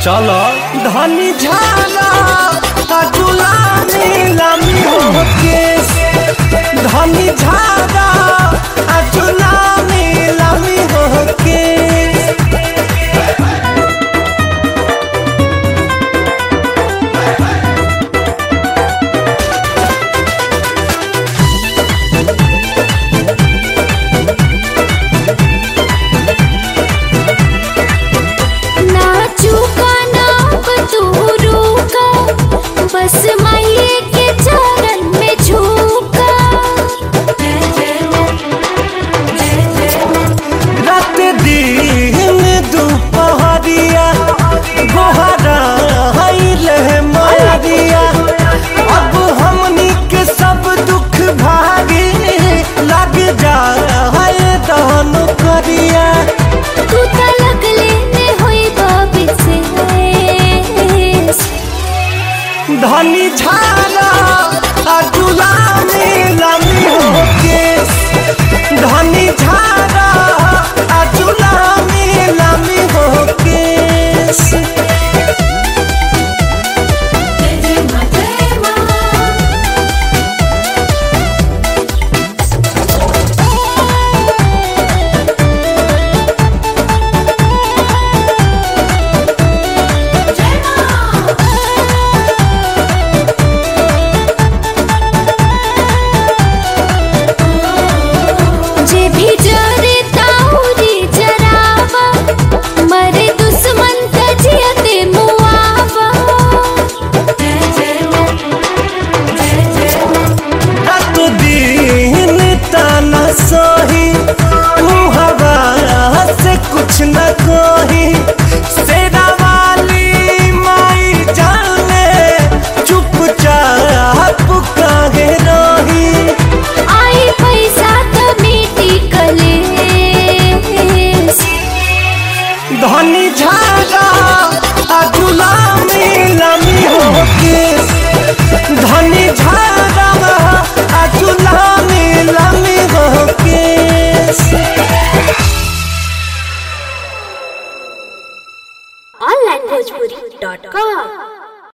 चलो धनी झाला अजुला नीलमी हो केस धनी झाला अजुला नीलमी हो केस बस माये के चरण में झुका रात दिन दोपहरिया गोहरा है मारिया अब हमनी के सब दुख भागी लग जा दहन करिया तू तो लगले ने होई बाबी से धनी झाला अजुला नीलमी हो केस धनी झाला अजुला नीलमी हो केस सही हवा से कुछ न कोही सेना वाली माई जाने चुपचाप काहे रही आई पैसा तो मीठी कले धनी झाला अजुला नीलमी हो केस धनी झाला अजुला नीलमी हो केस onlinebhojpuri.com